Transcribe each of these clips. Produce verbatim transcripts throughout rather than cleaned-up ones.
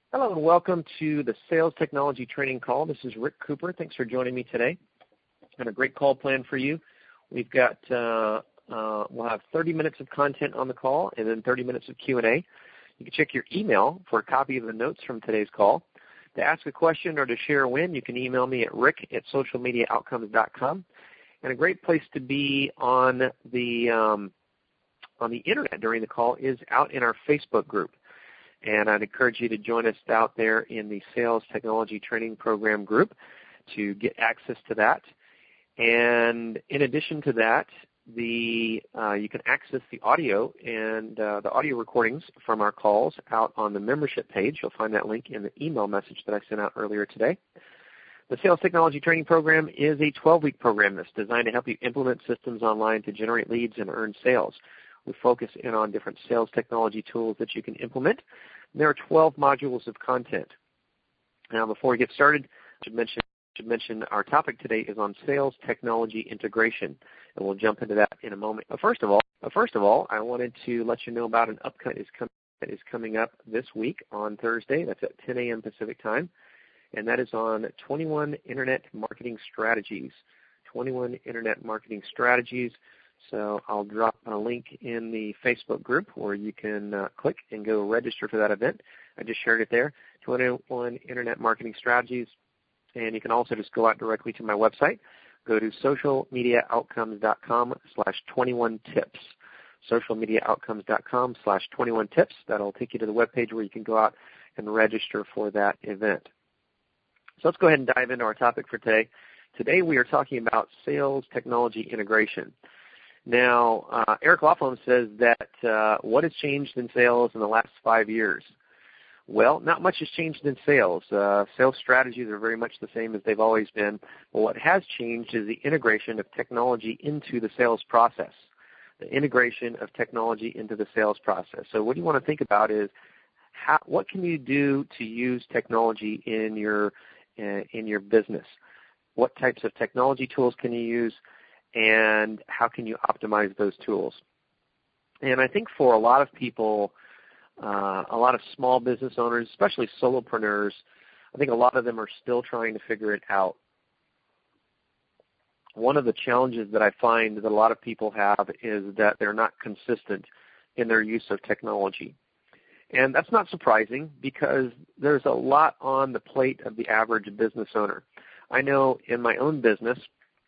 Hello and welcome to the Sales Technology Training Call. This is Rick Cooper. Thanks for joining me today. And a great call planned for you. We've got, uh, uh, we'll have thirty minutes of content on the call and then thirty minutes of Q and A. You can check your email for a copy of the notes from today's call. To ask a question or to share a win, you can email me at rick at social media outcomes dot com. And a great place to be on the, um, on the internet during the call is out in our Facebook group. And I'd encourage you to join us out there in the Sales Technology Training Program group to get access to that. And in addition to that, the uh, you can access the audio and uh, the audio recordings from our calls out on the membership page. You'll find that link in the email message that I sent out earlier today. The Sales Technology Training Program is a twelve-week program that's designed to help you implement systems online to generate leads and earn sales. We focus in on different sales technology tools that you can implement. There are twelve modules of content. Now, before we get started, I should mention, should mention our topic today is on sales technology integration, and we'll jump into that in a moment. But first of all, but first of all, I wanted to let you know about an upcut is com- that is coming up this week on Thursday. That's at ten a.m. Pacific time, and that is on twenty-one Internet Marketing Strategies. twenty-one Internet Marketing Strategies. So I'll drop a link in the Facebook group where you can uh, click and go register for that event. I just shared it there, twenty-one Internet Marketing Strategies. And you can also just go out directly to my website. Go to social media outcomes dot com slash twenty-one tips. social media outcomes dot com slash twenty-one tips. That'll take you to the webpage where you can go out and register for that event. So let's go ahead and dive into our topic for today. Today we are talking about sales technology integration. Now, uh, Eric Lofholm says that uh, what has changed in sales in the last five years? Well, not much has changed in sales. Uh, sales strategies are very much the same as they've always been. But what has changed is the integration of technology into the sales process, the integration of technology into the sales process. So what you want to think about is how, what can you do to use technology in your, uh, in your business? What types of technology tools can you use? And how can you optimize those tools? And I think for a lot of people, uh, a lot of small business owners, especially solopreneurs, I think a lot of them are still trying to figure it out. One of the challenges that I find that a lot of people have is that they're not consistent in their use of technology. And that's not surprising because there's a lot on the plate of the average business owner. I know in my own business,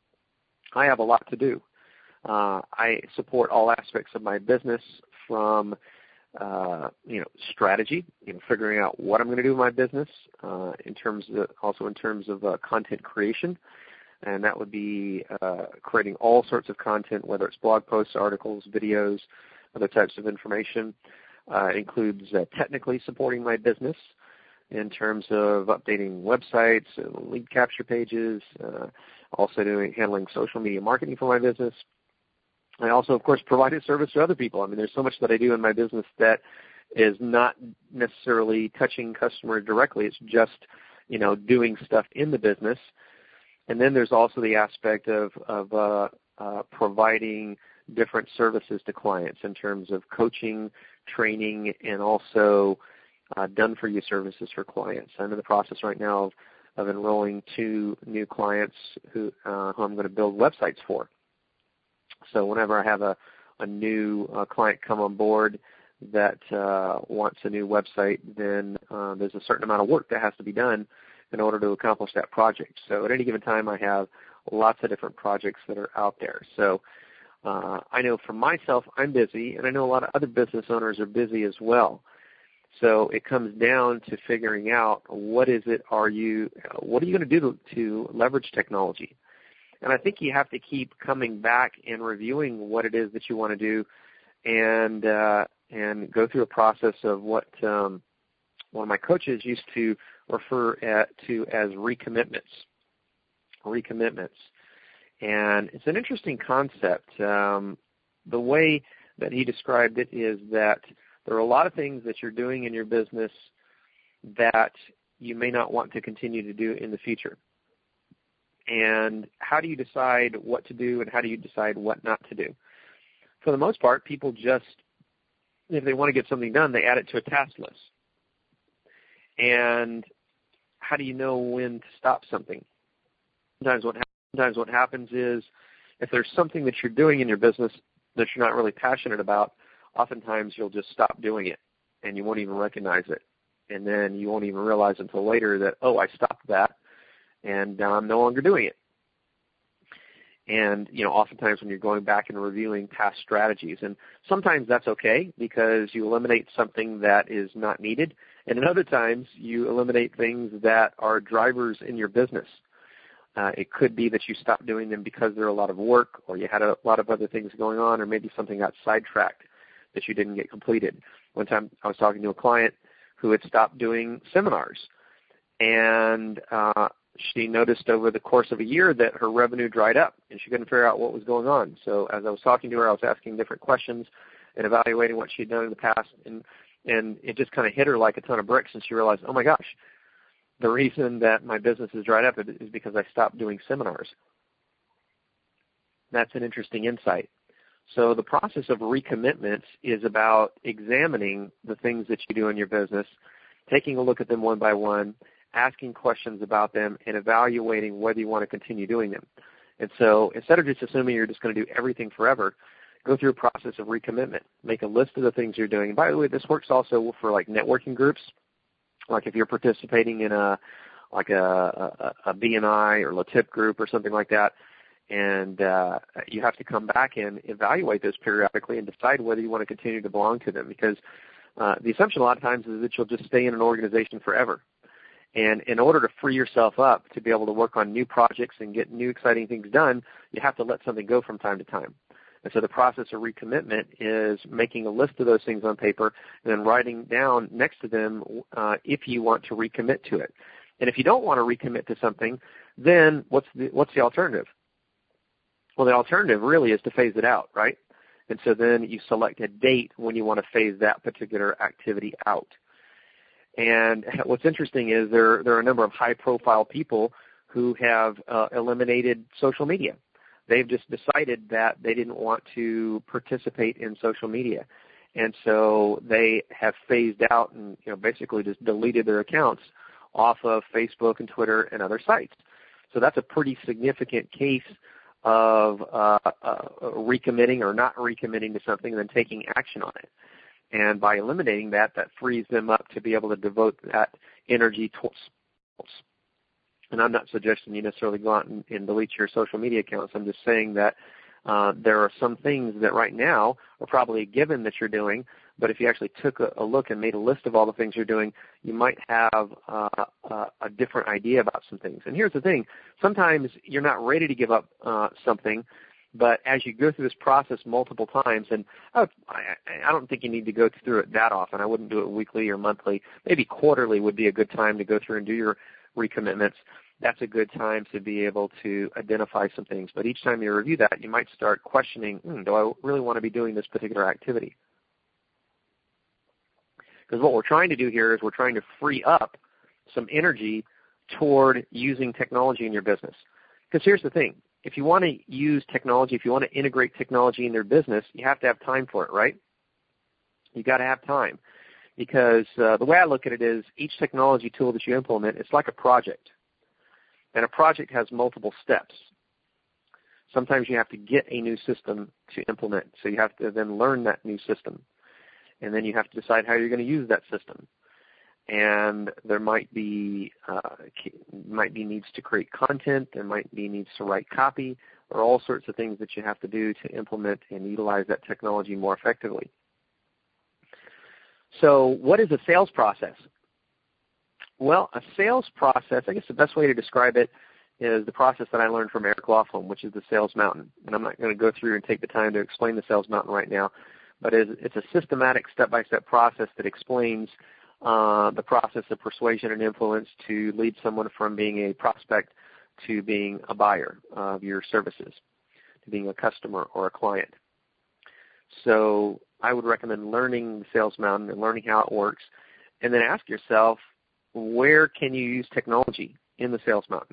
I have a lot to do. Uh, I support all aspects of my business from, uh, you know, strategy, you know, figuring out what I'm going to do in my business, uh, in terms of, also in terms of uh, content creation, and that would be uh, creating all sorts of content, whether it's blog posts, articles, videos, other types of information. Uh, it includes uh, technically supporting my business in terms of updating websites, lead capture pages, uh, also doing handling social media marketing for my business. I also, of course, provide a service to other people. I mean, there's so much that I do in my business that is not necessarily touching customers directly. It's just, you know, doing stuff in the business. And then there's also the aspect of, of uh, uh, providing different services to clients in terms of coaching, training, and also uh, done-for-you services for clients. I'm in the process right now of of enrolling two new clients who, uh, who I'm going to build websites for. So whenever I have a, a new uh, client come on board that uh, wants a new website, then uh, there's a certain amount of work that has to be done in order to accomplish that project. So at any given time, I have lots of different projects that are out there. So uh, I know for myself, I'm busy, and I know a lot of other business owners are busy as well. So it comes down to figuring out what is it are you, what are you going to do to, to leverage technology? And I think you have to keep coming back and reviewing what it is that you want to do, and uh, and go through a process of what um, one of my coaches used to refer at, to as recommitments. Recommitments, and it's an interesting concept. Um, the way that he described it is that there are a lot of things that you're doing in your business that you may not want to continue to do in the future. And how do you decide what to do and how do you decide what not to do? For the most part, people just, if they want to get something done, they add it to a task list. And how do you know when to stop something? Sometimes what, sometimes what happens is if there's something that you're doing in your business that you're not really passionate about, oftentimes you'll just stop doing it, and you won't even recognize it. And then you won't even realize until later that, oh, I stopped that, and now I'm no longer doing it. And, you know, oftentimes when you're going back and reviewing past strategies, and sometimes that's okay because you eliminate something that is not needed, and at other times you eliminate things that are drivers in your business. Uh, it could be that you stopped doing them because they're a lot of work, or you had a lot of other things going on, or maybe something got sidetracked that you didn't get completed. One time I was talking to a client who had stopped doing seminars, and uh, she noticed over the course of a year that her revenue dried up, and she couldn't figure out what was going on. So as I was talking to her, I was asking different questions and evaluating what she'd done in the past, and, and it just kind of hit her like a ton of bricks, and she realized, oh my gosh, the reason that my business has dried up is because I stopped doing seminars. That's an interesting insight. So the process of recommitments is about examining the things that you do in your business, taking a look at them one by one, asking questions about them, and evaluating whether you want to continue doing them. And so instead of just assuming you're just going to do everything forever, go through a process of recommitment. Make a list of the things you're doing. And by the way, this works also for like networking groups. Like if you're participating in a like a, a, a B N I or L T I P group or something like that, and uh, you have to come back and evaluate those periodically and decide whether you want to continue to belong to them. Because uh, the assumption a lot of times is that you'll just stay in an organization forever. And in order to free yourself up to be able to work on new projects and get new exciting things done, you have to let something go from time to time. And so the process of recommitment is making a list of those things on paper and then writing down next to them uh, if you want to recommit to it. And if you don't want to recommit to something, then what's the, what's the alternative? Well, the alternative really is to phase it out, right? And so then you select a date when you want to phase that particular activity out. And what's interesting is there, there are a number of high-profile people who have uh, eliminated social media. They've just decided that they didn't want to participate in social media. And so they have phased out and, you know, basically just deleted their accounts off of Facebook and Twitter and other sites. So that's a pretty significant case of uh, uh, recommitting or not recommitting to something and then taking action on it. And by eliminating that, that frees them up to be able to devote that energy towards. And I'm not suggesting you necessarily go out and, and delete your social media accounts. I'm just saying that uh, there are some things that right now are probably a given that you're doing, but if you actually took a, a look and made a list of all the things you're doing, you might have uh, a, a different idea about some things. And here's the thing. Sometimes you're not ready to give up uh, something, but as you go through this process multiple times, and I, I don't think you need to go through it that often. I wouldn't do it weekly or monthly. Maybe quarterly would be a good time to go through and do your recommitments. That's a good time to be able to identify some things. But each time you review that, you might start questioning, hmm, do I really want to be doing this particular activity? Because what we're trying to do here is we're trying to free up some energy toward using technology in your business. Because here's the thing. If you want to use technology, if you want to integrate technology in your business, you have to have time for it, right? You've got to have time. Because uh, the way I look at it is each technology tool that you implement, it's like a project. And a project has multiple steps. Sometimes you have to get a new system to implement, so you have to then learn that new system. And then you have to decide how you're going to use that system. And there might be uh, might be needs to create content, there might be needs to write copy, or all sorts of things that you have to do to implement and utilize that technology more effectively. So what is a sales process? Well, a sales process, I guess the best way to describe it is the process that I learned from Eric Laughlin, which is the Sales Mountain. And I'm not going to go through and take the time to explain the Sales Mountain right now, but it's a systematic step-by-step process that explains uh, the process of persuasion and influence to lead someone from being a prospect to being a buyer of your services, to being a customer or a client. So I would recommend learning the Sales Mountain and learning how it works, and then ask yourself, where can you use technology in the Sales Mountain?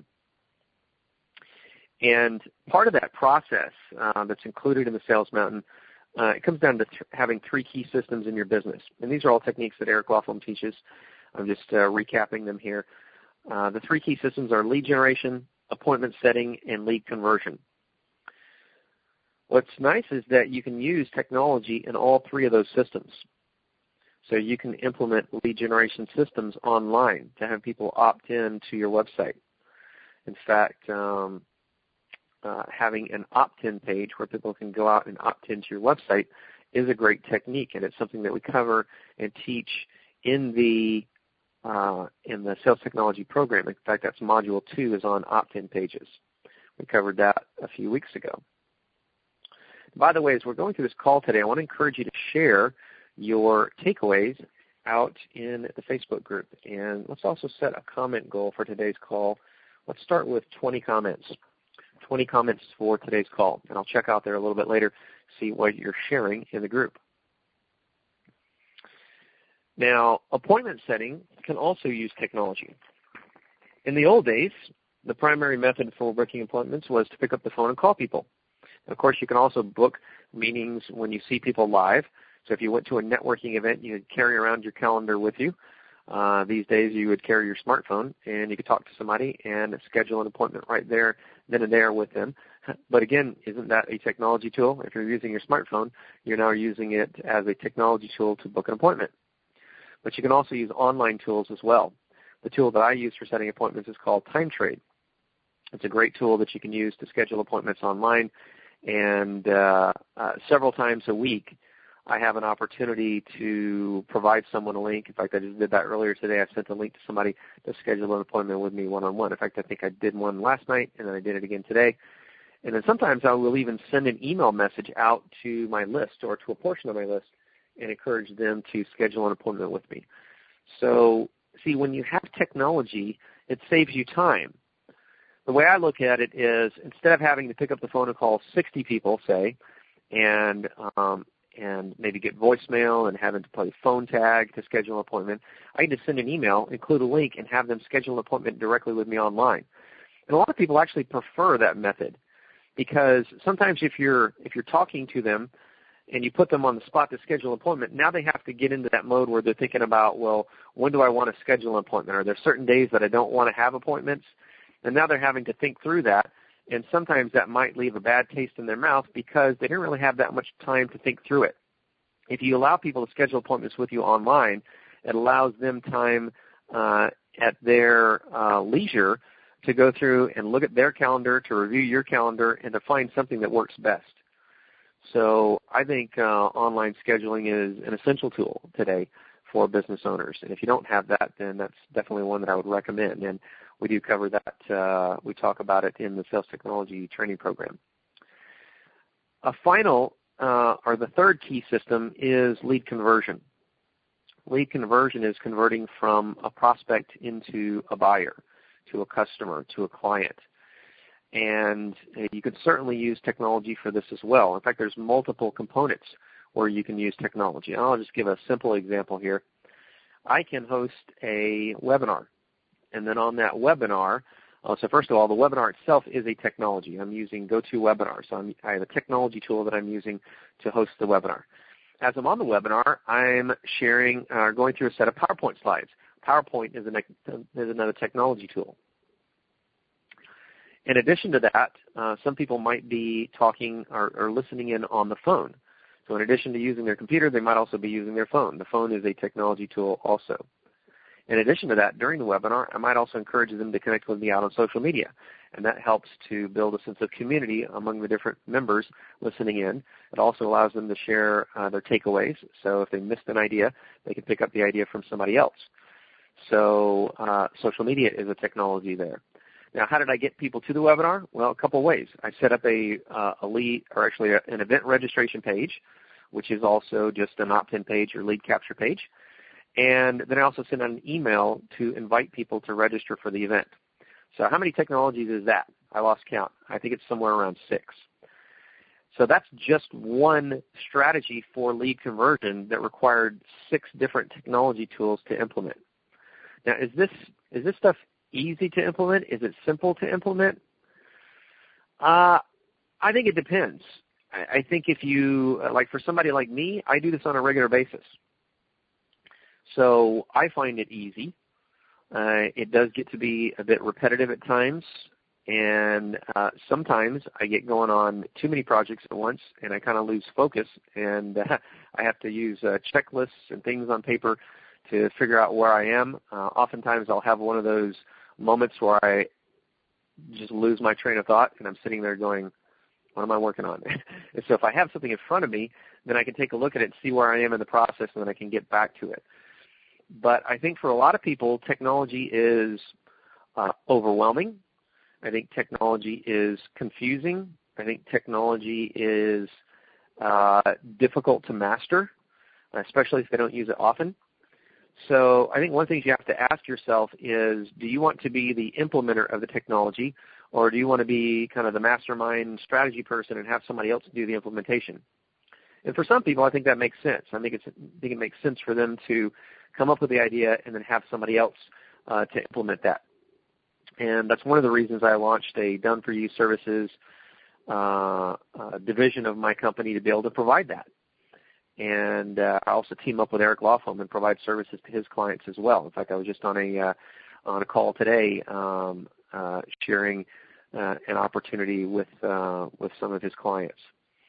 And part of that process uh, that's included in the Sales Mountain, uh, it comes down to th- having three key systems in your business. And these are all techniques that Eric Laughlin teaches. I'm just uh, recapping them here. Uh, the three key systems are lead generation, appointment setting, and lead conversion. What's nice is that you can use technology in all three of those systems. So you can implement lead generation systems online to have people opt in to your website. In fact, um, uh, having an opt-in page where people can go out and opt into your website is a great technique, and it's something that we cover and teach in the uh, in the sales technology program. In fact, that's module two is on opt-in pages. We covered that a few weeks ago. By the way, as we're going through this call today, I want to encourage you to share your takeaways out in the Facebook group. And let's also set a comment goal for today's call. Let's start with twenty comments. twenty comments for today's call. And I'll check out there a little bit later, see what you're sharing in the group. Now, appointment setting can also use technology. In the old days, the primary method for booking appointments was to pick up the phone and call people. And of course, you can also book meetings when you see people live. So if you went to a networking event, you could carry around your calendar with you. Uh, these days, you would carry your smartphone, and you could talk to somebody and schedule an appointment right there, then and there with them. But again, isn't that a technology tool? If you're using your smartphone, you're now using it as a technology tool to book an appointment. But you can also use online tools as well. The tool that I use for setting appointments is called TimeTrade. It's a great tool that you can use to schedule appointments online, and uh, uh, several times a week, I have an opportunity to provide someone a link. In fact, I just did that earlier today. I sent a link to somebody to schedule an appointment with me one-on-one. In fact, I think I did one last night, and then I did it again today. And then sometimes I will even send an email message out to my list or to a portion of my list and encourage them to schedule an appointment with me. So, see, when you have technology, it saves you time. The way I look at it is instead of having to pick up the phone and call sixty people, say, and um, and maybe get voicemail and having to play phone tag to schedule an appointment, I can just send an email, include a link, and have them schedule an appointment directly with me online. And a lot of people actually prefer that method because sometimes if you're if you're talking to them and you put them on the spot to schedule an appointment, now they have to get into that mode where they're thinking about, well, when do I want to schedule an appointment? Are there certain days that I don't want to have appointments? And now they're having to think through that. And sometimes that might leave a bad taste in their mouth because they didn't really have that much time to think through it. If you allow people to schedule appointments with you online, it allows them time uh, at their uh, leisure to go through and look at their calendar, to review your calendar, and to find something that works best. So I think uh, online scheduling is an essential tool today for business owners. And if you don't have that, then that's definitely one that I would recommend. And we do cover that. Uh, we talk about it in the sales technology training program. A final, uh, or the third key system is lead conversion. Lead conversion is converting from a prospect into a buyer, to a customer, to a client. And you could certainly use technology for this as well. In fact, there's multiple components where you can use technology. And I'll just give a simple example here. I can host a webinar. And then on that webinar, uh, so first of all, the webinar itself is a technology. I'm using GoToWebinar. So I'm, I have a technology tool that I'm using to host the webinar. As I'm on the webinar, I'm sharing, uh, going through a set of PowerPoint slides. PowerPoint is, an, is another technology tool. In addition to that, uh, some people might be talking or, or listening in on the phone. So in addition to using their computer, they might also be using their phone. The phone is a technology tool also. In addition to that, during the webinar, I might also encourage them to connect with me out on social media, and that helps to build a sense of community among the different members listening in. It also allows them to share uh, their takeaways, so if they missed an idea, they can pick up the idea from somebody else. So uh, social media is a technology there. Now, how did I get people to the webinar? Well, a couple ways. I set up a, uh, a lead, or actually a, an event registration page, which is also just an opt-in page or lead capture page. And then I also send out an email to invite people to register for the event. So how many technologies is that? I lost count. I think it's somewhere around six. So that's just one strategy for lead conversion that required six different technology tools to implement. Now, is this is this stuff easy to implement? Is it simple to implement? Uh, I think it depends. I, I think if you, like for somebody like me, I do this on a regular basis. So I find it easy. Uh, it does get to be a bit repetitive at times, and uh, sometimes I get going on too many projects at once, and I kind of lose focus, and uh, I have to use uh, checklists and things on paper to figure out where I am. Uh, oftentimes I'll have one of those moments where I just lose my train of thought, and I'm sitting there going, what am I working on? And so if I have something in front of me, then I can take a look at it and see where I am in the process, and then I can get back to it. But I think for a lot of people, technology is uh, overwhelming. I think technology is confusing. I think technology is uh, difficult to master, especially if they don't use it often. So I think one thing you have to ask yourself is, do you want to be the implementer of the technology, or do you want to be kind of the mastermind strategy person and have somebody else do the implementation? And for some people, I think that makes sense. I think, it's, I think it makes sense for them to come up with the idea and then have somebody else uh, to implement that. And that's one of the reasons I launched a done-for-you services uh, uh, division of my company to be able to provide that. And uh, I also team up with Eric Lofholm and provide services to his clients as well. In fact, I was just on a uh, on a call today um, uh, sharing uh, an opportunity with uh, with some of his clients.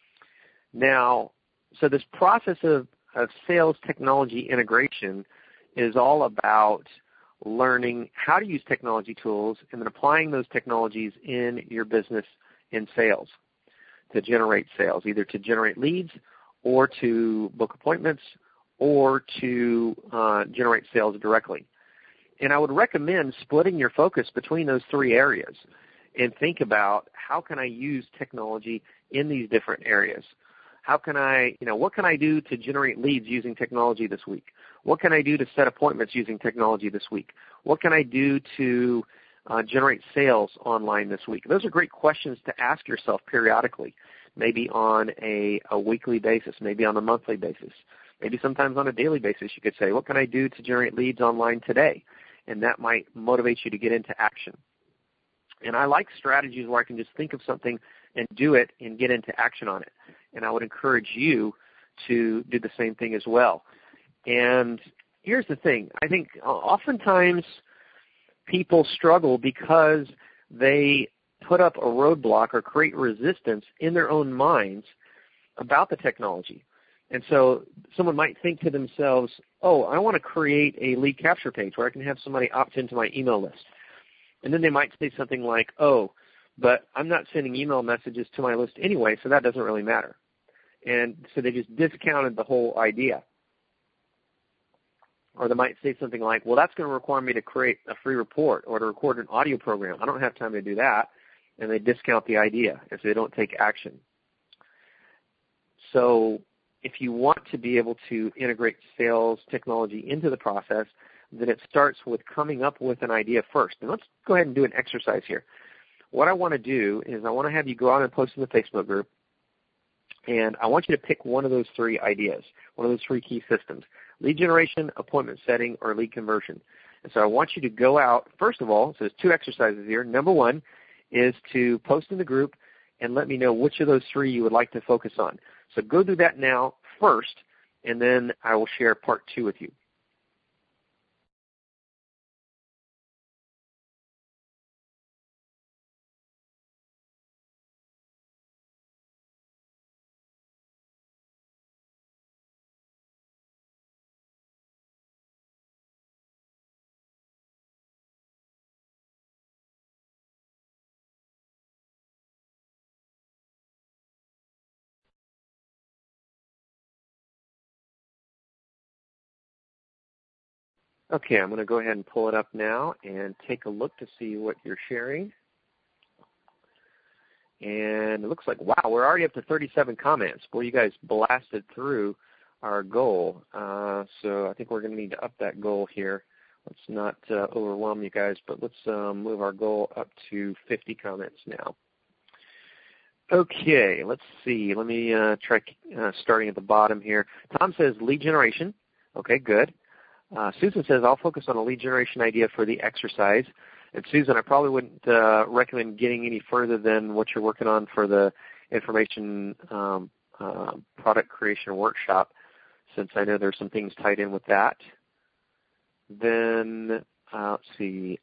Now, so this process of, of sales technology integration is all about learning how to use technology tools and then applying those technologies in your business in sales to generate sales, either to generate leads or to book appointments or to uh, generate sales directly. And I would recommend splitting your focus between those three areas and think about, how can I use technology in these different areas? How can I, you know, what can I do to generate leads using technology this week? What can I do to set appointments using technology this week? What can I do to uh, generate sales online this week? Those are great questions to ask yourself periodically, maybe on a, a weekly basis, maybe on a monthly basis, maybe sometimes on a daily basis. You could say, what can I do to generate leads online today? And that might motivate you to get into action. And I like strategies where I can just think of something and do it and get into action on it. And I would encourage you to do the same thing as well. And here's the thing. I think oftentimes people struggle because they put up a roadblock or create resistance in their own minds about the technology. And so someone might think to themselves, oh, I want to create a lead capture page where I can have somebody opt into my email list. And then they might say something like, oh, but I'm not sending email messages to my list anyway, so that doesn't really matter. And so they just discounted the whole idea. Or they might say something like, well, that's going to require me to create a free report or to record an audio program. I don't have time to do that. And they discount the idea if they don't take action. So if you want to be able to integrate sales technology into the process, then it starts with coming up with an idea first. And let's go ahead and do an exercise here. What I want to do is I want to have you go out and post in the Facebook group, and I want you to pick one of those three ideas, one of those three key systems: lead generation, appointment setting, or lead conversion. And so I want you to go out, first of all, so there's two exercises here. Number one is to post in the group and let me know which of those three you would like to focus on. So go do that now first, and then I will share part two with you. Okay, I'm going to go ahead and pull it up now and take a look to see what you're sharing. And it looks like, wow, we're already up to thirty-seven comments. Boy, you guys blasted through our goal. Uh, so I think we're going to need to up that goal here. Let's not uh, overwhelm you guys, but let's uh, move our goal up to fifty comments now. Okay, let's see. Let me uh, try uh, starting at the bottom here. Tom says lead generation. Okay, good. Uh, Susan says, I'll focus on a lead generation idea for the exercise. And Susan, I probably wouldn't uh, recommend getting any further than what you're working on for the information um, uh, product creation workshop, since I know there's some things tied in with that. then uh, let's see.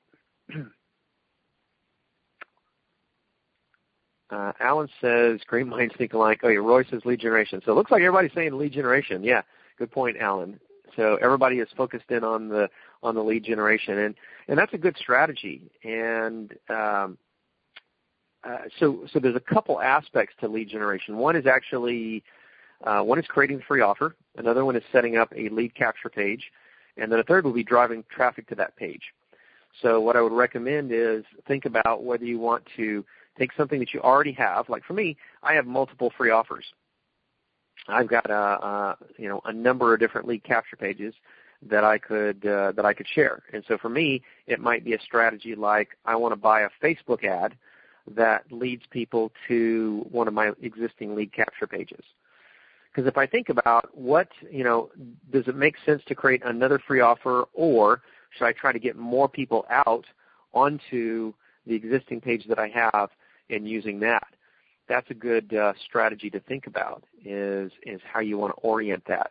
Uh, Alan says, great minds think alike. Oh, yeah, Roy says lead generation. So it looks like everybody's saying lead generation. Yeah, good point, Alan. So everybody is focused in on the on the lead generation, and, and that's a good strategy. And um, uh, so so there's a couple aspects to lead generation. One is actually uh, one is creating the free offer. Another one is setting up a lead capture page, and then a third will be driving traffic to that page. So what I would recommend is think about whether you want to take something that you already have. Like for me, I have multiple free offers. I've got a, a you know a number of different lead capture pages that I could uh, that I could share. And so for me, it might be a strategy like I want to buy a Facebook ad that leads people to one of my existing lead capture pages. Because if I think about what, you know, does it make sense to create another free offer, or should I try to get more people out onto the existing page that I have and using that? That's a good uh, strategy to think about, is, is how you want to orient that.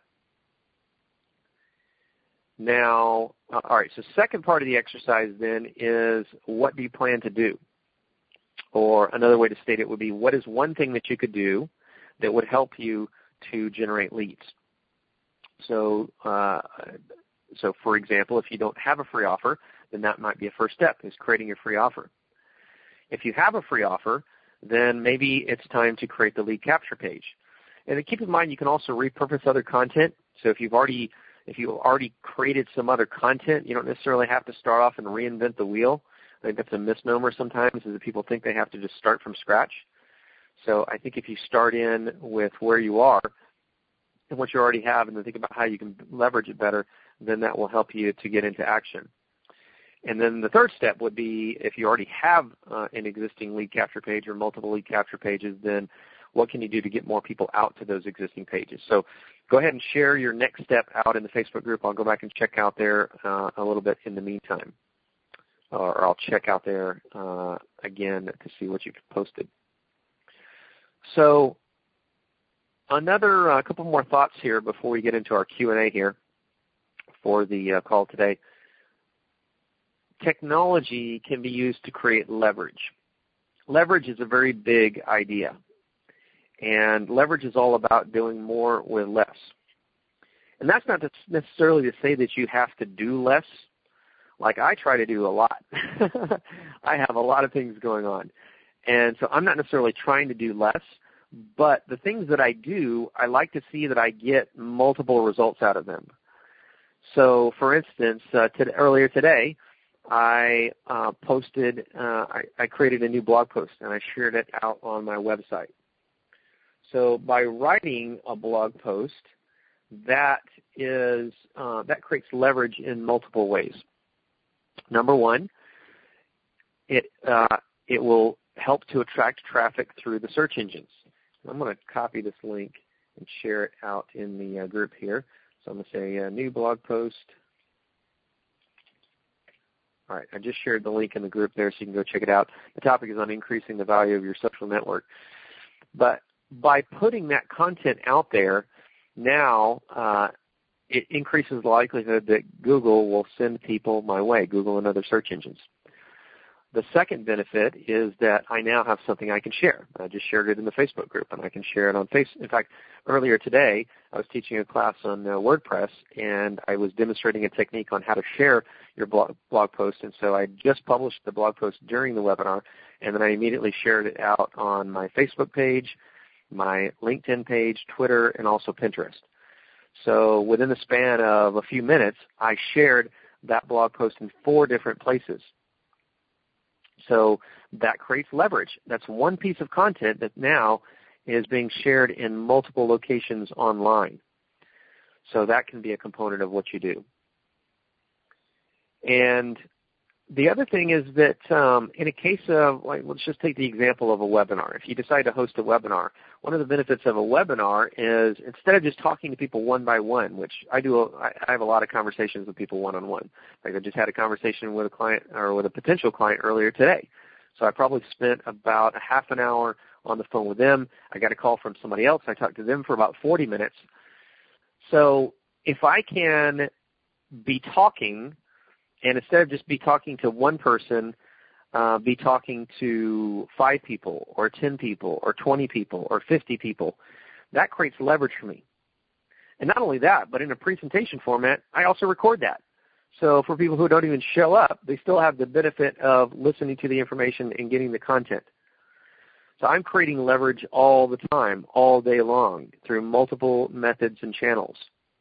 Now, uh, all right, so second part of the exercise then is, what do you plan to do? Or another way to state it would be, what is one thing that you could do that would help you to generate leads? So, uh, so for example, if you don't have a free offer, then that might be a first step, is creating your free offer. If you have a free offer, then maybe it's time to create the lead capture page. And then keep in mind, you can also repurpose other content. So if you've already if you've already created some other content, you don't necessarily have to start off and reinvent the wheel. I think that's a misnomer sometimes, is that people think they have to just start from scratch. So I think if you start in with where you are and what you already have, and then think about how you can leverage it better, then that will help you to get into action. And then the third step would be, if you already have uh, an existing lead capture page or multiple lead capture pages, then what can you do to get more people out to those existing pages? So go ahead and share your next step out in the Facebook group. I'll go back and check out there uh, a little bit in the meantime. Or I'll check out there uh, again to see what you've posted. So another uh, couple more thoughts here before we get into our Q and A here for the uh, call today. Technology can be used to create leverage. Leverage is a very big idea, and leverage is all about doing more with less. And that's not necessarily to say that you have to do less. Like I try to do a lot. I have a lot of things going on. And so I'm not necessarily trying to do less, but the things that I do, I like to see that I get multiple results out of them. So, for instance, uh, to, earlier today, I uh, posted, uh, I, I created a new blog post, and I shared it out on my website. So by writing a blog post, that is uh, that creates leverage in multiple ways. Number one, it uh, it will help to attract traffic through the search engines. I'm going to copy this link and share it out in the uh, group here. So I'm going to say uh, new blog post. All right, I just shared the link in the group there so you can go check it out. The topic is on increasing the value of your social network. But by putting that content out there, now uh, it increases the likelihood that Google will send people my way, Google and other search engines. The second benefit is that I now have something I can share. I just shared it in the Facebook group, and I can share it on Facebook. In fact, earlier today, I was teaching a class on uh, WordPress, and I was demonstrating a technique on how to share your blog, blog post. And so I just published the blog post during the webinar, and then I immediately shared it out on my Facebook page, my LinkedIn page, Twitter, and also Pinterest. So within the span of a few minutes, I shared that blog post in four different places. So that creates leverage. That's one piece of content that now is being shared in multiple locations online. So that can be a component of what you do. And the other thing is that um, in a case of, like, let's just take the example of a webinar. If you decide to host a webinar, one of the benefits of a webinar is instead of just talking to people one by one, which I do, a, I have a lot of conversations with people one-on-one. Like I just had a conversation with a client or with a potential client earlier today. So I probably spent about a half an hour on the phone with them. I got a call from somebody else. I talked to them for about forty minutes. So if I can be talking and instead of just be talking to one person, uh, be talking to five people or ten people or twenty people or fifty people. That creates leverage for me. And not only that, but in a presentation format, I also record that. So for people who don't even show up, they still have the benefit of listening to the information and getting the content. So I'm creating leverage all the time, all day long, through multiple methods and channels.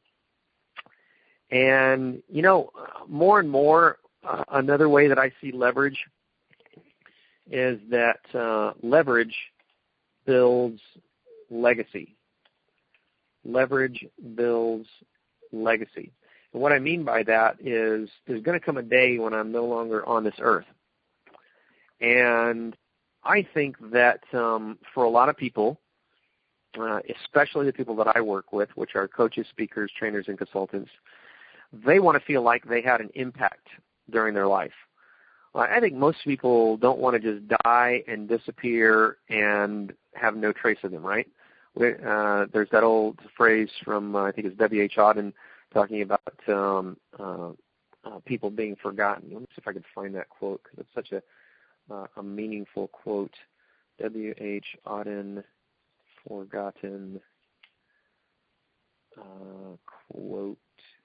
And, you know, more and more, uh, another way that I see leverage is that uh, leverage builds legacy. Leverage builds legacy. And what I mean by that is there's going to come a day when I'm no longer on this earth. And I think that um, for a lot of people, uh, especially the people that I work with, which are coaches, speakers, trainers, and consultants, they want to feel like they had an impact during their life. Uh, I think most people don't want to just die and disappear and have no trace of them, right? Uh, there's that old phrase from, uh, I think it's W H Auden, talking about um, uh, uh, people being forgotten. Let me see if I can find that quote, because it's such a, uh, a meaningful quote. W H Auden, forgotten uh, quote.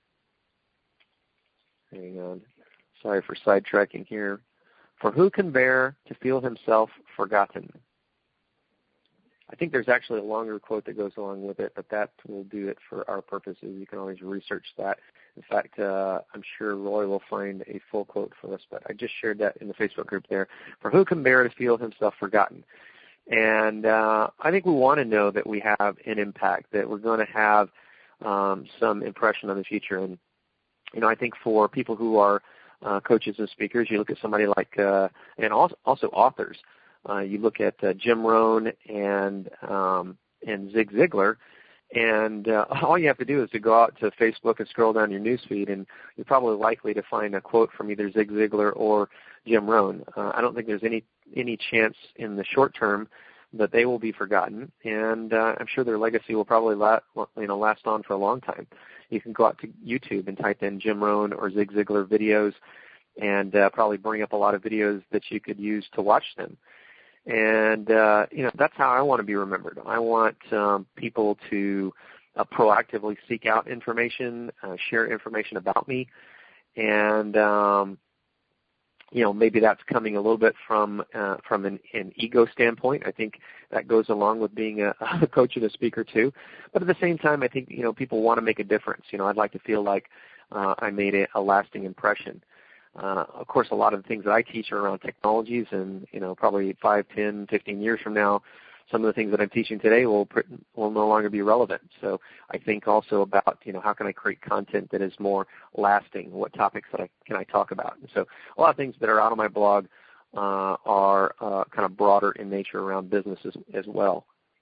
Hang on. Sorry for sidetracking here. For who can bear to feel himself forgotten? I think there's actually a longer quote that goes along with it, but that will do it for our purposes. You can always research that. In fact, uh, I'm sure Roy will find a full quote for us, but I just shared that in the Facebook group there. For who can bear to feel himself forgotten? And uh, I think we want to know that we have an impact, that we're going to have um, some impression on the future. And, you know, I think for people who are uh, coaches and speakers, you look at somebody like, uh, and also, also authors, Uh, you look at uh, Jim Rohn and um, and Zig Ziglar, and uh, all you have to do is to go out to Facebook and scroll down your newsfeed, and you're probably likely to find a quote from either Zig Ziglar or Jim Rohn. Uh, I don't think there's any any chance in the short term that they will be forgotten, and uh, I'm sure their legacy will probably la- you know last on for a long time. You can go out to YouTube and type in Jim Rohn or Zig Ziglar videos, and uh, probably bring up a lot of videos that you could use to watch them. And, uh, you know, that's how I want to be remembered. I want um, people to uh, proactively seek out information, uh, share information about me. And, um, you know, maybe that's coming a little bit from uh, from an, an ego standpoint. I think that goes along with being a, a coach and a speaker too. But at the same time, I think, you know, people want to make a difference. You know, I'd like to feel like uh, I made a, a lasting impression. Uh, of course, a lot of the things that I teach are around technologies, and, you know, probably five, ten, fifteen years from now, some of the things that I'm teaching today will will no longer be relevant. So I think also about, you know, how can I create content that is more lasting? What topics that I, can I talk about? And so a lot of things that are out on my blog uh, are uh, kind of broader in nature around business as, as well.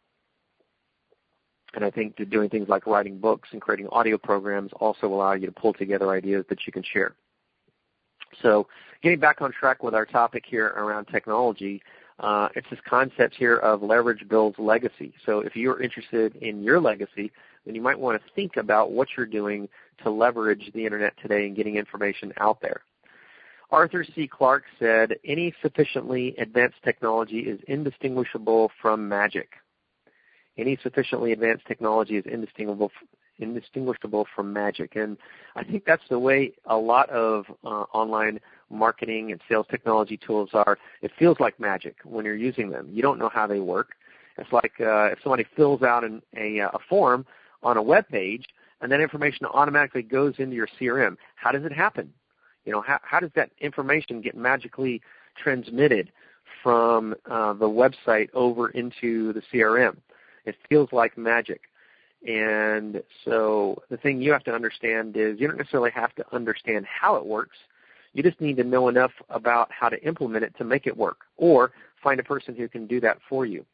And I think that doing things like writing books and creating audio programs also allow you to pull together ideas that you can share. So getting back on track with our topic here around technology, uh, it's this concept here of leverage builds legacy. So if you're interested in your legacy, then you might want to think about what you're doing to leverage the Internet today and getting information out there. Arthur C. Clarke said, any sufficiently advanced technology is indistinguishable from magic. Any sufficiently advanced technology is indistinguishable indistinguishable from magic. And I think that's the way a lot of uh, online marketing and sales technology tools are. It feels like magic when you're using them. You don't know how they work. It's like uh, if somebody fills out an, a, a form on a web page, and that information automatically goes into your C R M. How does it happen? You know, how, how does that information get magically transmitted from uh, the website over into the C R M? It feels like magic. And so the thing you have to understand is you don't necessarily have to understand how it works. You just need to know enough about how to implement it to make it work, or find a person who can do that for you.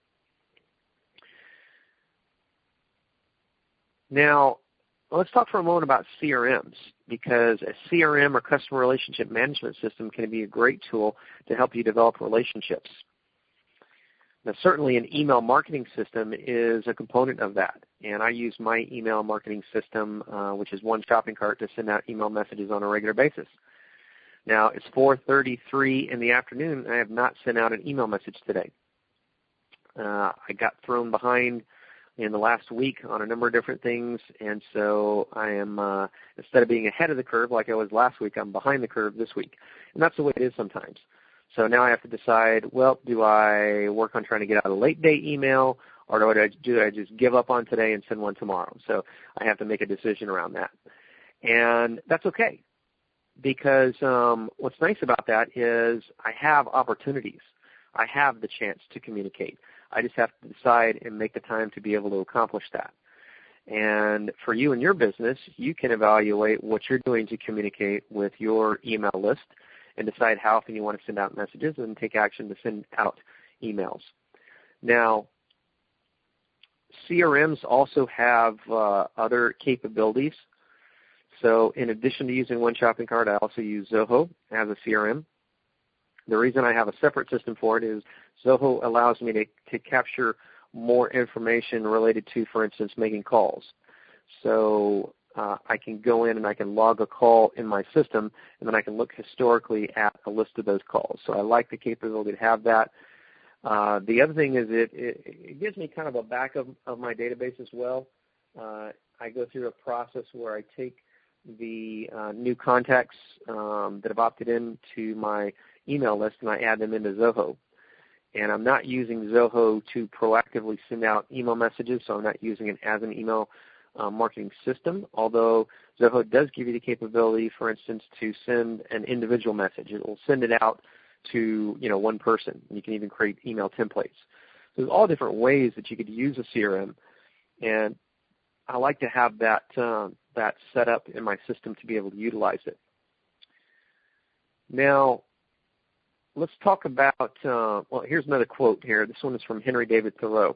Now, let's talk for a moment about C R Ms, because a C R M or customer relationship management system can be a great tool to help you develop relationships. Now, certainly an email marketing system is a component of that, and I use my email marketing system, uh, which is one shopping cart, to send out email messages on a regular basis. Now, it's four thirty-three in the afternoon, and I have not sent out an email message today. Uh, I got thrown behind in the last week on a number of different things, and so I am, uh, instead of being ahead of the curve like I was last week, I'm behind the curve this week. And that's the way it is sometimes. So now I have to decide, well, do I work on trying to get out a late-day email, or do I, do I just give up on today and send one tomorrow? So I have to make a decision around that. And that's okay, because um, what's nice about that is I have opportunities. I have the chance to communicate. I just have to decide and make the time to be able to accomplish that. And for you and your business, you can evaluate what you're doing to communicate with your email list and decide how often you want to send out messages and take action to send out emails. Now, C R Ms also have uh, other capabilities. So in addition to using One Shopping Cart, I also use Zoho as a C R M. The reason I have a separate system for it is Zoho allows me to, to capture more information related to, for instance, making calls. So uh, I can go in and I can log a call in my system, and then I can look historically at a list of those calls. So I like the capability to have that. Uh, the other thing is it, it, it gives me kind of a backup of my database as well. Uh, I go through a process where I take the uh, new contacts um, that have opted in to my email list and I add them into Zoho. And I'm not using Zoho to proactively send out email messages, so I'm not using it as an email uh, marketing system, although Zoho does give you the capability, for instance, to send an individual message. It will send it out to, you know, one person. You can even create email templates. So there's all different ways that you could use a C R M, and I like to have that uh, that set up in my system to be able to utilize it. Now, let's talk about, uh, well, here's another quote here. This one is from Henry David Thoreau.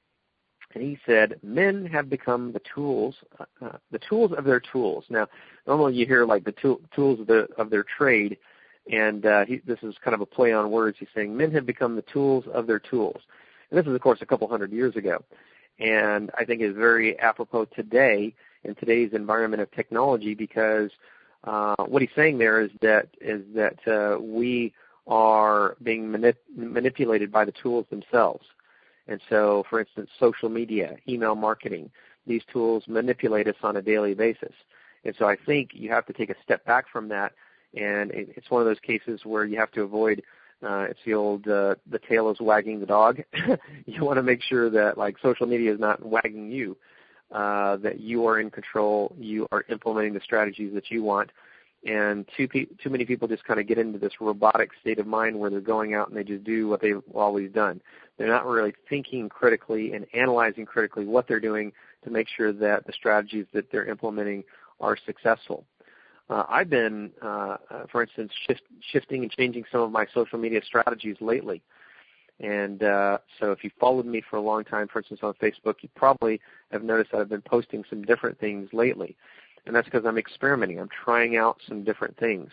And he said, men have become the tools, uh, the tools of their tools. Now, normally you hear like the tool, tools of, the, of their trade, and uh, he, this is kind of a play on words. He's saying men have become the tools of their tools. And this is, of course, a couple hundred years ago. And I think is very apropos today in today's environment of technology, because uh, what he's saying there is that is that uh, we are being manip- manipulated by the tools themselves. And so, for instance, social media, email marketing, these tools manipulate us on a daily basis. And so I think you have to take a step back from that, and it, it's one of those cases where you have to avoid, uh, it's the old, uh, the tail is wagging the dog. You want to make sure that, like, social media is not wagging you, uh, that you are in control, you are implementing the strategies that you want. And too, pe- too many people just kind of get into this robotic state of mind where they're going out and they just do what they've always done. They're not really thinking critically and analyzing critically what they're doing to make sure that the strategies that they're implementing are successful. Uh, I've been, uh, uh, for instance, shift, shifting and changing some of my social media strategies lately. And uh, so if you followed me for a long time, for instance, on Facebook, you probably have noticed that I've been posting some different things lately. And that's because I'm experimenting. I'm trying out some different things.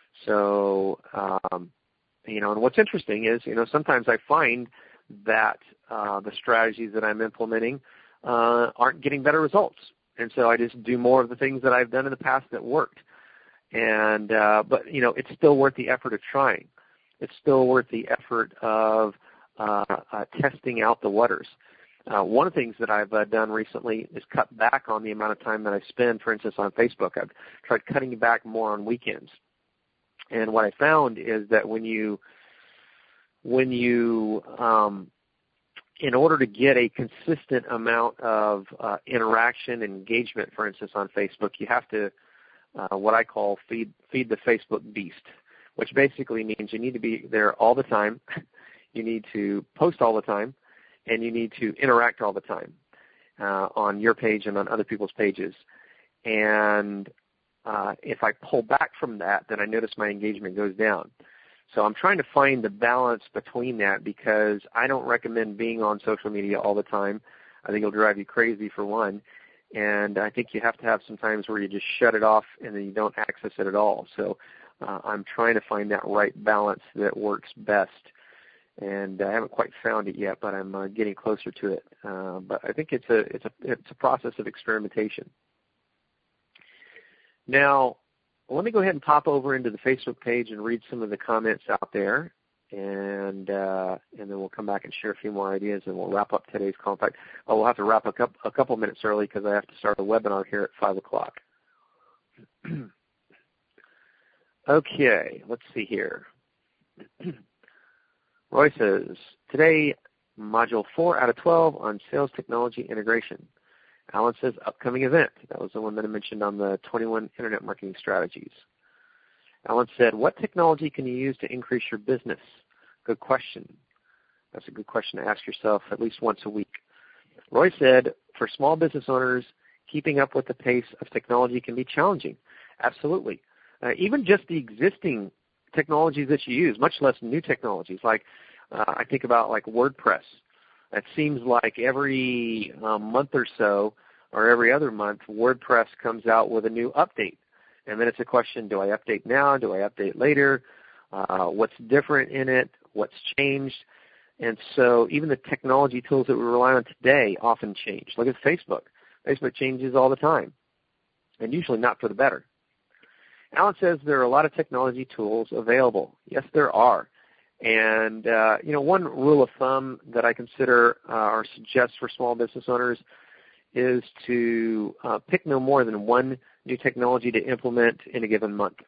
So, um, you know, and what's interesting is, you know, sometimes I find that uh, the strategies that I'm implementing uh, aren't getting better results. And so I just do more of the things that I've done in the past that worked. And, uh, but, you know, it's still worth the effort of trying. It's still worth the effort of uh, uh, testing out the waters. Uh, one of the things that I've uh, done recently is cut back on the amount of time that I spend, for instance, on Facebook. I've tried cutting back more on weekends. And what I found is that when you, when you, um, in order to get a consistent amount of uh, interaction and engagement, for instance, on Facebook, you have to, uh, what I call feed, feed the Facebook beast, which basically means you need to be there all the time. You need to post all the time. And you need to interact all the time uh, on your page and on other people's pages. And uh, if I pull back from that, then I notice my engagement goes down. So I'm trying to find the balance between that, because I don't recommend being on social media all the time. I think it'll drive you crazy, for one. And I think you have to have some times where you just shut it off and then you don't access it at all. So uh, I'm trying to find that right balance that works best. And I haven't quite found it yet, but I'm uh, getting closer to it. Uh, but I think it's a it's a it's a process of experimentation. Now, well, let me go ahead and pop over into the Facebook page and read some of the comments out there, and uh, and then we'll come back and share a few more ideas, and we'll wrap up today's call. In fact, oh, we'll have to wrap up a couple minutes early because I have to start a webinar here at five o'clock. Okay, let's see here. Roy says, today, Module four out of twelve on sales technology integration. Alan says, upcoming event. That was the one that I mentioned on the twenty-one Internet Marketing Strategies. Alan said, what technology can you use to increase your business? Good question. That's a good question to ask yourself at least once a week. Roy said, for small business owners, keeping up with the pace of technology can be challenging. Absolutely. Uh, even just the existing technologies that you use, much less new technologies. Like uh, I think about like WordPress. It seems like every um, month or so or every other month, WordPress comes out with a new update. And then it's a question, do I update now? Do I update later? Uh, what's different in it? What's changed? And so even the technology tools that we rely on today often change. Look at Facebook. Facebook changes all the time, and usually not for the better. Alan says there are a lot of technology tools available. Yes, there are. And, uh, you know, one rule of thumb that I consider uh, or suggest for small business owners is to uh, pick no more than one new technology to implement in a given month.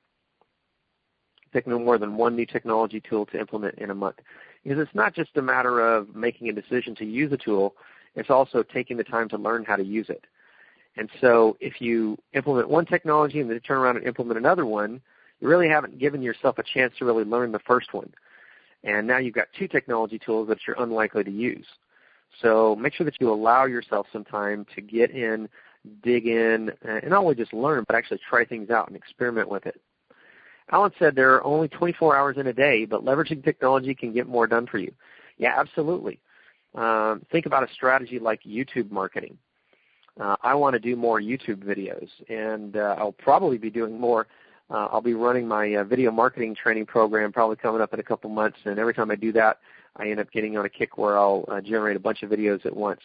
Pick no more than one new technology tool to implement in a month. Because it's not just a matter of making a decision to use a tool, it's also taking the time to learn how to use it. And so if you implement one technology and then turn around and implement another one, you really haven't given yourself a chance to really learn the first one. And now you've got two technology tools that you're unlikely to use. So make sure that you allow yourself some time to get in, dig in, and not only just learn, but actually try things out and experiment with it. Alan said there are only twenty-four hours in a day, but leveraging technology can get more done for you. Yeah, absolutely. Um, think about a strategy like YouTube marketing. Uh, I want to do more YouTube videos, and uh, I'll probably be doing more. Uh, I'll be running my uh, video marketing training program probably coming up in a couple months, and every time I do that, I end up getting on a kick where I'll uh, generate a bunch of videos at once.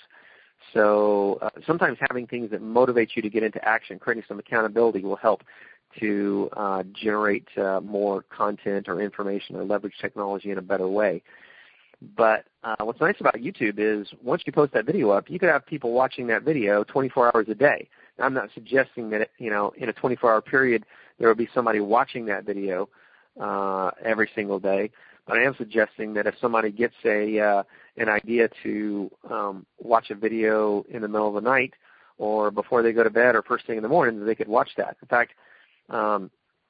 So uh, sometimes having things that motivate you to get into action, creating some accountability will help to uh, generate uh, more content or information or leverage technology in a better way. But uh, what's nice about YouTube is once you post that video up, you could have people watching that video twenty-four hours a day. Now, I'm not suggesting that, you know, in a twenty-four hour period there will be somebody watching that video uh, every single day. But I am suggesting that if somebody gets a uh, an idea to um, watch a video in the middle of the night or before they go to bed or first thing in the morning, that they could watch that. In fact, um,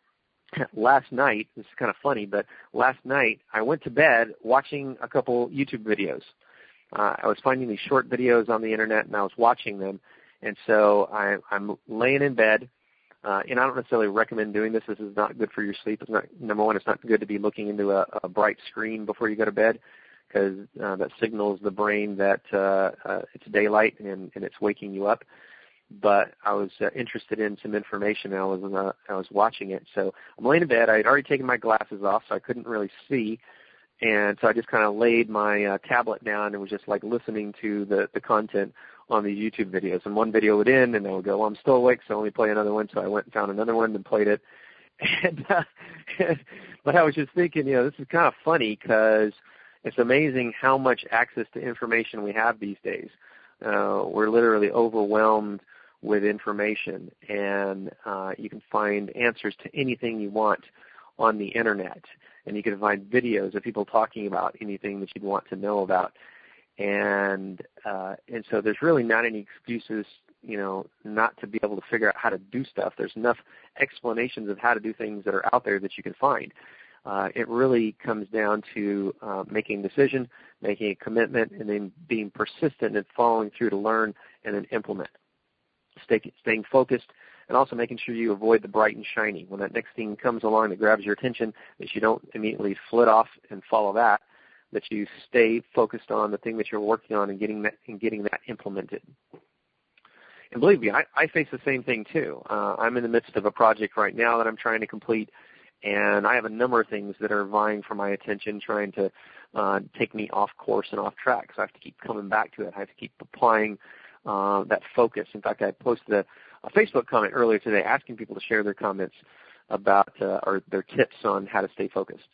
last night, this is kind of funny, but last night I went to bed watching a couple YouTube videos. Uh, I was finding these short videos on the internet and I was watching them. And so I, I'm laying in bed, uh, and I don't necessarily recommend doing this. This is not good for your sleep. It's not, number one, it's not good to be looking into a, a bright screen before you go to bed because uh, that signals the brain that uh, uh, it's daylight and, and it's waking you up. But I was uh, interested in some information, and I was uh, I was watching it. So I'm laying in bed. I had already taken my glasses off, so I couldn't really see. And so I just kind of laid my uh, tablet down and was just like listening to the, the content on these YouTube videos. And one video would end, and I would go, well, I'm still awake, so let me play another one. So I went and found another one and played it. And uh, but I was just thinking, you know, this is kind of funny because it's amazing how much access to information we have these days. Uh, we're literally overwhelmed with information, and uh, you can find answers to anything you want on the internet, and you can find videos of people talking about anything that you'd want to know about. And uh, and so there's really not any excuses, you know, not to be able to figure out how to do stuff. There's enough explanations of how to do things that are out there that you can find. Uh, it really comes down to uh, making a decision, making a commitment, and then being persistent and following through to learn and then implement. Stay, staying focused, and also making sure you avoid the bright and shiny. When that next thing comes along that grabs your attention, that you don't immediately flit off and follow that, that you stay focused on the thing that you're working on and getting that and getting that implemented. And believe me, I, I face the same thing too. Uh, I'm in the midst of a project right now that I'm trying to complete, and I have a number of things that are vying for my attention, trying to uh, take me off course and off track. So I have to keep coming back to it. I have to keep applying uh, that focus. In fact, I posted a, a Facebook comment earlier today asking people to share their comments about uh, or their tips on how to stay focused.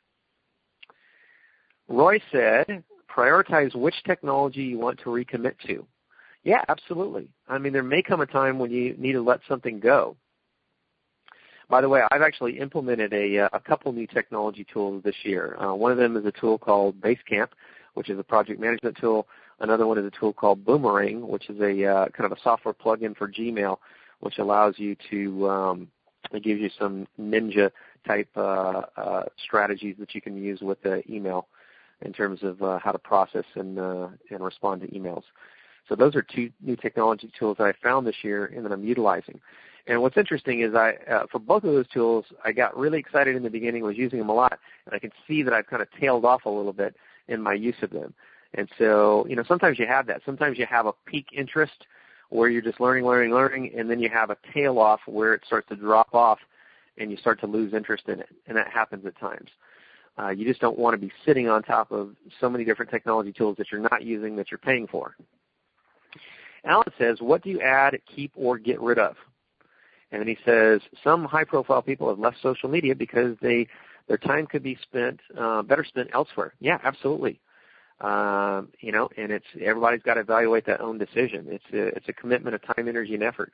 Roy said, prioritize which technology you want to recommit to. Yeah, absolutely. I mean, there may come a time when you need to let something go. By the way, I've actually implemented a, a couple new technology tools this year. Uh, one of them is a tool called Basecamp, which is a project management tool. Another one is a tool called Boomerang, which is a uh, kind of a software plugin for Gmail, which allows you to, um, it gives you some ninja type uh, uh, strategies that you can use with the email in terms of uh, how to process and, uh, and respond to emails. So those are two new technology tools that I found this year and that I'm utilizing. And what's interesting is I, uh, for both of those tools, I got really excited in the beginning, was using them a lot, and I can see that I've kind of tailed off a little bit in my use of them. And so, you know, sometimes you have that. Sometimes you have a peak interest where you're just learning, learning, learning, and then you have a tail off where it starts to drop off and you start to lose interest in it. And that happens at times. Uh, you just don't want to be sitting on top of so many different technology tools that you're not using that you're paying for. Alan says, what do you add, keep, or get rid of? And then he says, some high-profile people have left social media because they their time could be spent uh, better spent elsewhere. Yeah, absolutely. Um, you know, and it's everybody's got to evaluate that own decision. It's a, it's a commitment of time, energy, and effort.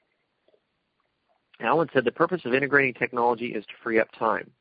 Alan said the purpose of integrating technology is to free up time.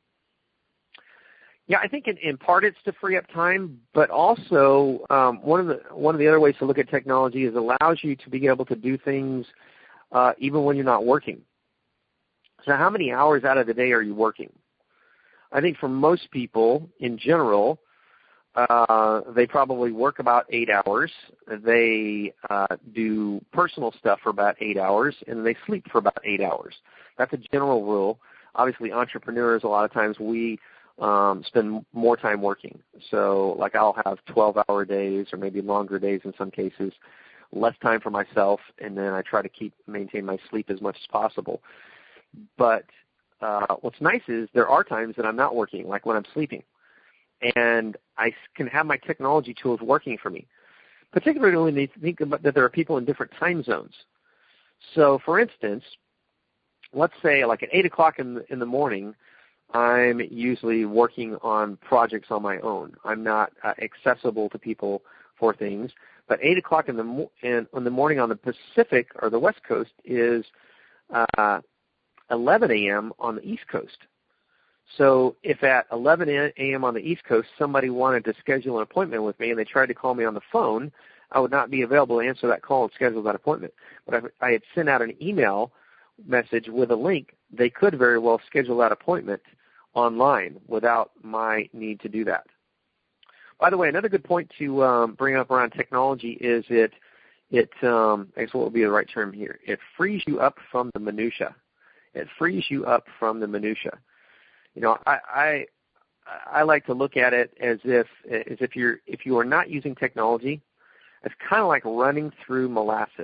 Yeah, I think in, in part it's to free up time, but also um, one of the one of the other ways to look at technology is it allows you to be able to do things uh, even when you're not working. So how many hours out of the day are you working? I think for most people in general, uh, they probably work about eight hours. They uh, do personal stuff for about eight hours, and they sleep for about eight hours. That's a general rule. Obviously, entrepreneurs, a lot of times we um, spend more time working. So like I'll have twelve-hour days or maybe longer days in some cases, less time for myself, and then I try to keep maintain my sleep as much as possible. But uh, what's nice is there are times that I'm not working, like when I'm sleeping, and I can have my technology tools working for me, particularly when you think about that there are people in different time zones. So, for instance, let's say like at eight o'clock in the, in the morning, I'm usually working on projects on my own. I'm not uh, accessible to people for things. But eight o'clock in the mo- in, in the morning on the Pacific or the West Coast is uh, eleven a.m. on the East Coast. So if at eleven a.m. on the East Coast somebody wanted to schedule an appointment with me and they tried to call me on the phone, I would not be available to answer that call and schedule that appointment. But if I had sent out an email message with a link, they could very well schedule that appointment online without my need to do that. By the way, another good point to um, bring up around technology is it, it um, I guess what would be the right term here? It frees you up from the minutia. It frees you up from the minutia. You know, I, I I like to look at it as if as if you're if you are not using technology, it's kind of like running through molasses,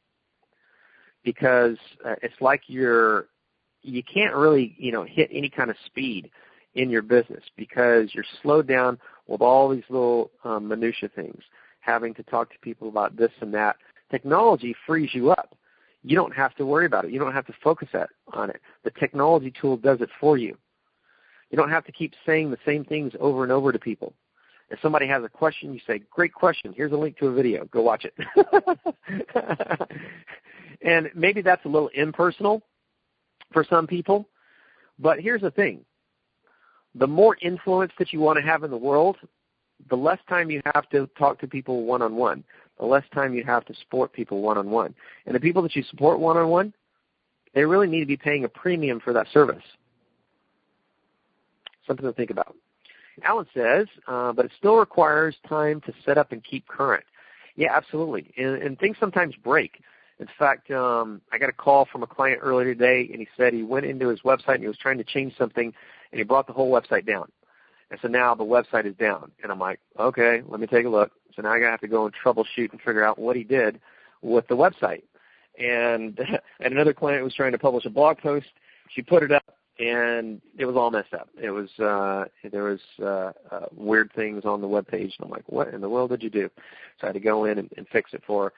because uh, it's like you're you can't really you know hit any kind of speed in your business because you're slowed down with all these little um, minutia things, having to talk to people about this and that. Technology frees you up. You don't have to worry about it. You don't have to focus at, on it. The technology tool does it for you. You don't have to keep saying the same things over and over to people. If somebody has a question, you say, great question. Here's a link to a video. Go watch it. And maybe that's a little impersonal for some people, but here's the thing. The more influence that you want to have in the world, the less time you have to talk to people one-on-one, the less time you have to support people one-on-one. And the people that you support one-on-one, they really need to be paying a premium for that service. Something to think about. Alan says, uh, but it still requires time to set up and keep current. Yeah, absolutely. And, and things sometimes break. In fact, um, I got a call from a client earlier today, and he said he went into his website and he was trying to change something, and he brought the whole website down. And so now the website is down. And I'm like, okay, let me take a look. So now I have to go and troubleshoot and figure out what he did with the website. And, and another client was trying to publish a blog post. She put it up, and it was all messed up. It was uh, there was uh, uh, weird things on the web page, and I'm like, what in the world did you do? So I had to go in and, and fix it for her.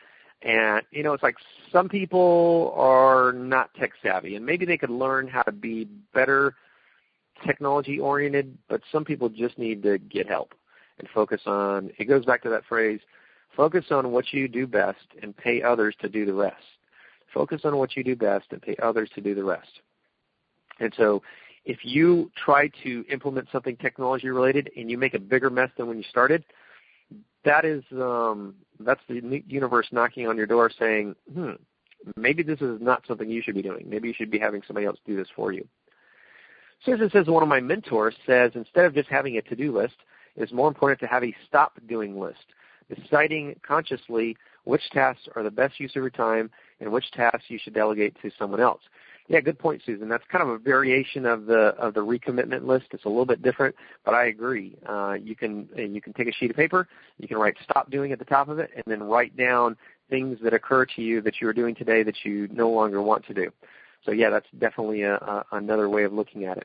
And, you know, it's like some people are not tech savvy, and maybe they could learn how to be better technology oriented, but some people just need to get help and focus on, it goes back to that phrase, focus on what you do best and pay others to do the rest. Focus on what you do best and pay others to do the rest. And so if you try to implement something technology related and you make a bigger mess than when you started, that is um, that's the universe knocking on your door saying, hmm, maybe this is not something you should be doing. Maybe you should be having somebody else do this for you. Susan says, one of my mentors says, instead of just having a to-do list, it's more important to have a stop-doing list, deciding consciously which tasks are the best use of your time and which tasks you should delegate to someone else. Yeah, good point, Susan. That's kind of a variation of the of the recommitment list. It's a little bit different, but I agree. Uh, you can you can take a sheet of paper, you can write "stop doing" at the top of it, and then write down things that occur to you that you are doing today that you no longer want to do. So yeah, that's definitely a, a, another way of looking at it.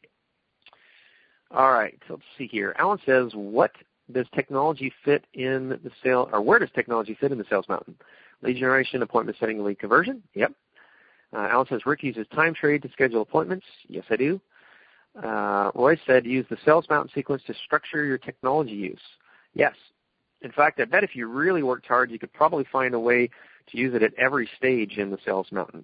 All right, so let's see here. Alan says, "What does technology fit in the sale, or where does technology fit in the sales mountain? Lead generation, appointment setting, and lead conversion." Yep. Uh, Alan says, "Rick uses time trade to schedule appointments." Yes, I do. Uh, Roy said, "Use the sales mountain sequence to structure your technology use." Yes. In fact, I bet if you really worked hard, you could probably find a way to use it at every stage in the sales mountain.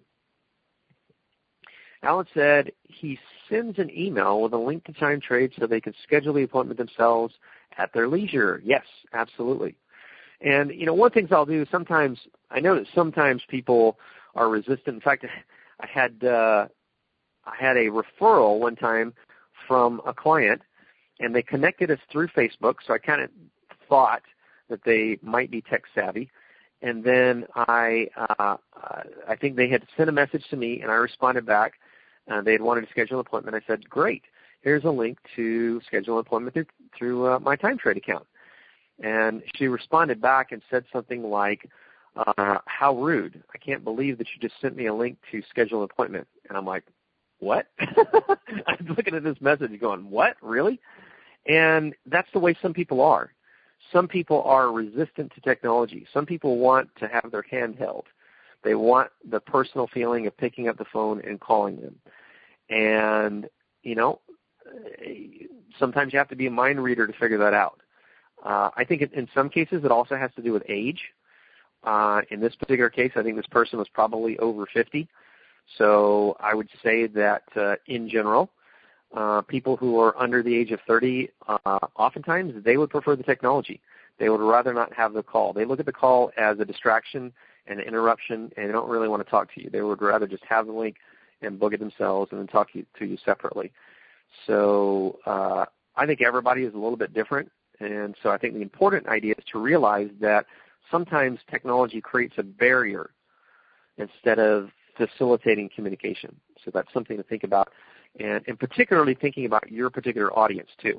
Alan said he sends an email with a link to time trade so they can schedule the appointment themselves at their leisure. Yes, absolutely. And, you know, one of the things I'll do sometimes, I know that sometimes people are resistant. In fact, I had uh, I had a referral one time from a client, and they connected us through Facebook, so I kind of thought that they might be tech savvy. And then I uh, I think they had sent a message to me, and I responded back. Uh, they had wanted to schedule an appointment. I said, "Great, here's a link to schedule an appointment through, through uh, my time trade account." And she responded back and said something like, uh, "How rude. I can't believe that you just sent me a link to schedule an appointment." And I'm like, what? I'm looking at this message going, what, really? And that's the way some people are. Some people are resistant to technology. Some people want to have their hand held. They want the personal feeling of picking up the phone and calling them. And, you know, sometimes you have to be a mind reader to figure that out. Uh, I think in some cases it also has to do with age. Uh, in this particular case, I think this person was probably over fifty. So I would say that uh, in general, uh, people who are under the age of thirty, uh, oftentimes they would prefer the technology. They would rather not have the call. They look at the call as a distraction and an interruption, and they don't really want to talk to you. They would rather just have the link and book it themselves and then talk to you, to you separately. So uh, I think everybody is a little bit different, and so I think the important idea is to realize that sometimes technology creates a barrier instead of facilitating communication. So that's something to think about, and, and particularly thinking about your particular audience too.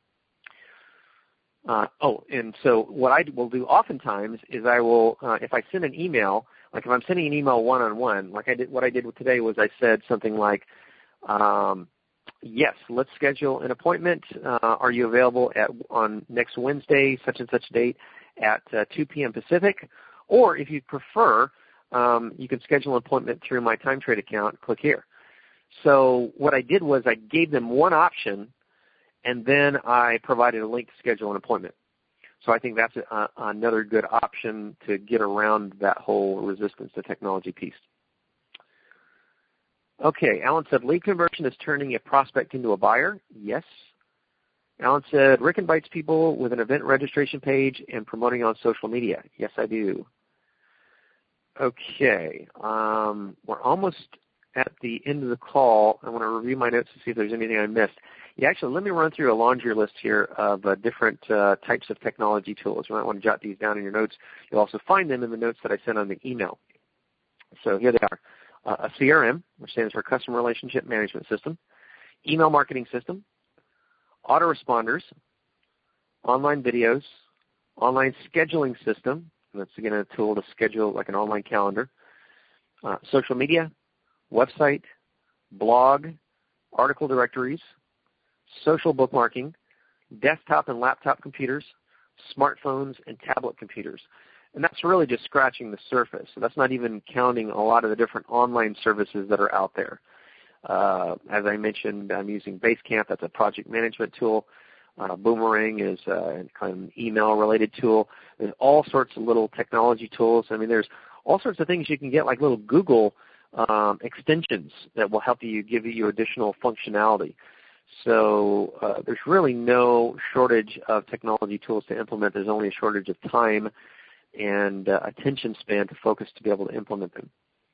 Uh, oh, and so what I will do oftentimes is I will, uh, if I send an email, like if I'm sending an email one-on-one, like I did, what I did today was I said something like, um, yes, let's schedule an appointment. Uh, are you available at on next Wednesday, such and such date at uh, two p.m. Pacific? Or if you prefer, um, you can schedule an appointment through my time trade account. Click here. So what I did was I gave them one option, and then I provided a link to schedule an appointment. So I think that's a, another good option to get around that whole resistance to technology piece. Okay, Alan said, lead conversion is turning a prospect into a buyer. Yes. Alan said, Rick invites people with an event registration page and promoting on social media. Yes, I do. Okay, um, we're almost at the end of the call. I want to review my notes to see if there's anything I missed. Yeah, actually, let me run through a laundry list here of uh, different uh, types of technology tools. You might want to jot these down in your notes. You'll also find them in the notes that I sent on the email. So here they are. Uh, a C R M, which stands for Customer Relationship Management System, email marketing system, autoresponders, online videos, online scheduling system. That's, again, a tool to schedule like an online calendar, uh, social media, website, blog, article directories, social bookmarking, desktop and laptop computers, smartphones, and tablet computers. And that's really just scratching the surface. So that's not even counting a lot of the different online services that are out there. Uh, as I mentioned, I'm using Basecamp. That's a project management tool. Uh, Boomerang is uh, kind of an email-related tool. There's all sorts of little technology tools. I mean, there's all sorts of things you can get, like little Google um, extensions that will help you, give you additional functionality. So uh, there's really no shortage of technology tools to implement. There's only a shortage of time and uh, attention span to focus to be able to implement them.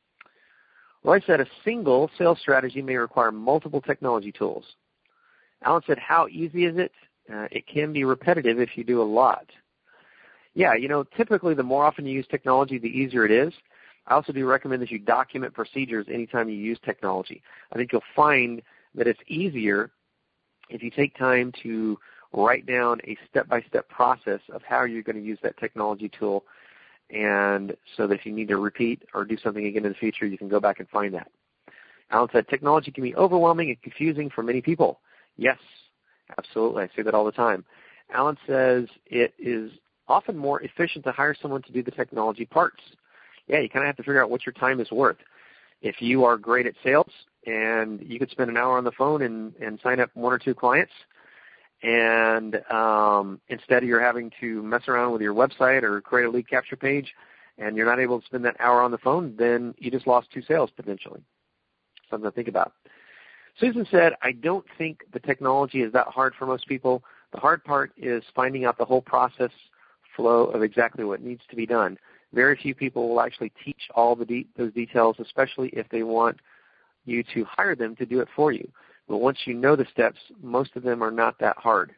Roy said a single sales strategy may require multiple technology tools. Alan said, how easy is it? Uh, it can be repetitive if you do a lot. Yeah, you know, typically the more often you use technology, the easier it is. I also do recommend that you document procedures anytime you use technology. I think you'll find that it's easier if you take time to write down a step-by-step process of how you're going to use that technology tool, and so that if you need to repeat or do something again in the future, you can go back and find that. Alan said, technology can be overwhelming and confusing for many people. Yes, absolutely. I say that all the time. Alan says it is often more efficient to hire someone to do the technology parts. Yeah, you kind of have to figure out what your time is worth. If you are great at sales and you could spend an hour on the phone and, and sign up one or two clients, and um, instead of you're having to mess around with your website or create a lead capture page and you're not able to spend that hour on the phone, then you just lost two sales potentially. Something to think about. Susan said, I don't think the technology is that hard for most people. The hard part is finding out the whole process flow of exactly what needs to be done. Very few people will actually teach all the de- those details, especially if they want you to hire them to do it for you. But once you know the steps, most of them are not that hard.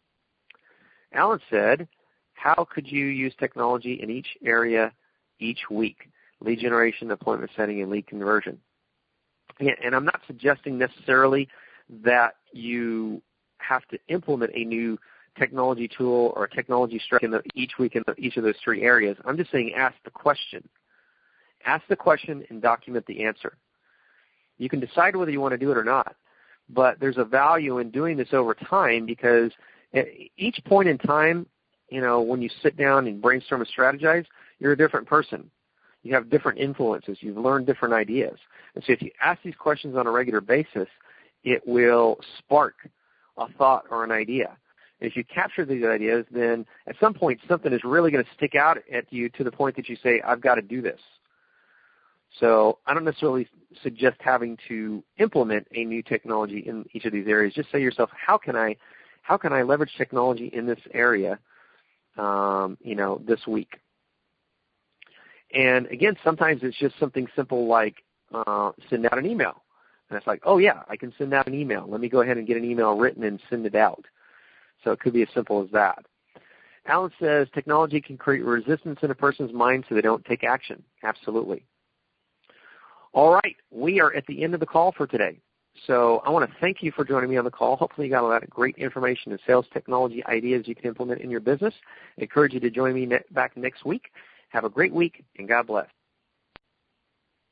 Alan said, how could you use technology in each area each week? Lead generation, appointment setting, and lead conversion. And I'm not suggesting necessarily that you have to implement a new technology tool or a technology strategy in the, each week in the, each of those three areas. I'm just saying ask the question. Ask the question and document the answer. You can decide whether you want to do it or not, but there's a value in doing this over time, because at each point in time, you know, when you sit down and brainstorm and strategize, you're a different person. You have different influences. You've learned different ideas. And so if you ask these questions on a regular basis, it will spark a thought or an idea. And if you capture these ideas, then at some point something is really going to stick out at you to the point that you say, I've got to do this. So I don't necessarily suggest having to implement a new technology in each of these areas. Just say to yourself, how can I, how can I leverage technology in this area, um, you know, this week? And again, sometimes it's just something simple like uh, send out an email. And it's like, oh yeah, I can send out an email. Let me go ahead and get an email written and send it out. So it could be as simple as that. Alan says technology can create resistance in a person's mind so they don't take action. Absolutely. All right, we are at the end of the call for today. So I want to thank you for joining me on the call. Hopefully you got a lot of great information and sales technology ideas you can implement in your business. I encourage you to join me ne- back next week. Have a great week, and God bless.